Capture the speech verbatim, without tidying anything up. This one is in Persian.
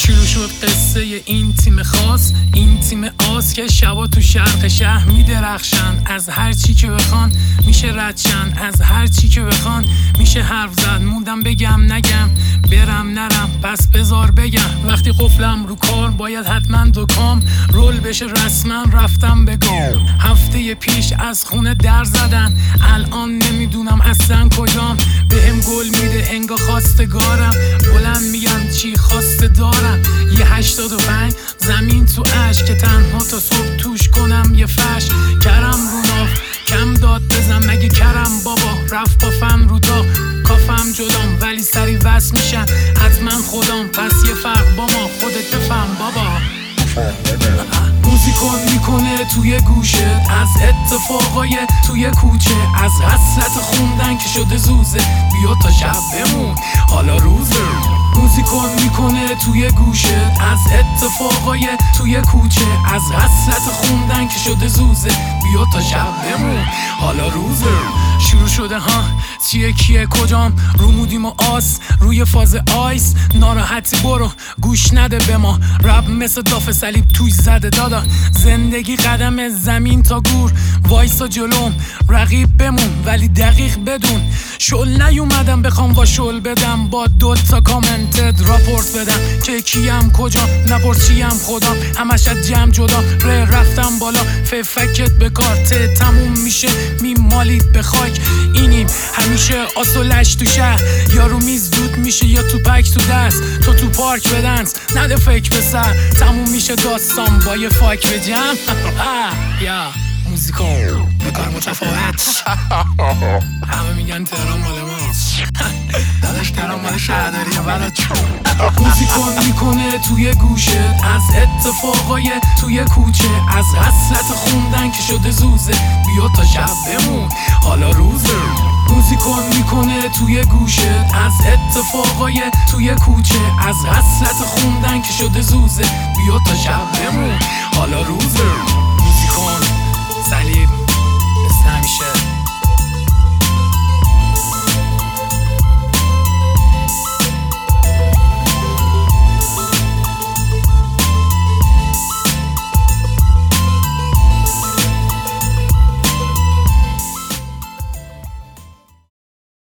شروع شد قصه این تیم خاص، این تیم آس که شبا تو شرق شهر میدرخشن. از هر چی که بخوان میشه ردشن، از هر چی که بخوان میشه حرف زد. موندم بگم نگم، برم نرم، پس بذار بگم. وقتی قفلم رو کار باید حتما دکام رول بشه، رسما رفتم بگم. هفته پیش از خونه در زدن، الان نمیدونم اصلا کجام. بهم گل میده انگا خواستگارم، بلند میگم چی خواسته دارم. یه هشتاد و پنج زمین تو عشق که تنها تا صبح توش کنم یه فش. کرم رو ناف کم داد بزن مگه کرم بابا، رفت با فن رو تا کافم جدام ولی سری وصل میشن حتما خودم. پس یه فرق با ما خودت بفهم بابا. موزیکون میکنه توی گوشه از اتفاقای توی کوچه، از حسرت خوندن که شده زوزه. بیا تا شب بمون حالا روزه. موزیکون میکنه توی گوشه از اتفاقای توی کوچه، از حسرت خوندن که شده زوزه. بیا تا شب بمون حالا روزه. شروع شده ها چیه کیه کجام، رو مودیم و آس روی فاز آیس. ناراحتی برو گوش نده به ما، رب مثل داف صلیب توی زده دادا. زندگی قدم زمین تا گور، وایسا جلوم رقیب بمون ولی دقیق بدون. شل نیومدم بخوام با شل بدم، با دوتا کامنتد راپورت بدم که کیم کجا نپرس چیم خودم. همش از جمع جدا ره رفتم بالا، فکت به کارت تموم میشه میمالید به خاک. اینیم همیشه آسولش تو شهر، یا رو میز دود میشه یا تو پک تو دست. تو تو پارک بدنس نده فکر به سر، تموم میشه داستان با یه فاک به جمع. یا موزیکون بکار متفاوت. همه میگن تهران مال ماست، داداش تهران مال شهرداریه بلد چون. موزیکون میکنه توی گوشه از اتفاقای توی کوچه، از حسرت خوندن که شده زوزه. بیا تا شب بمون حالا روزه. موزیکون میکنه توی گوشه از اتفاقای توی کوچه، از حسرت خوندن که شده زوزه. بیا تا شب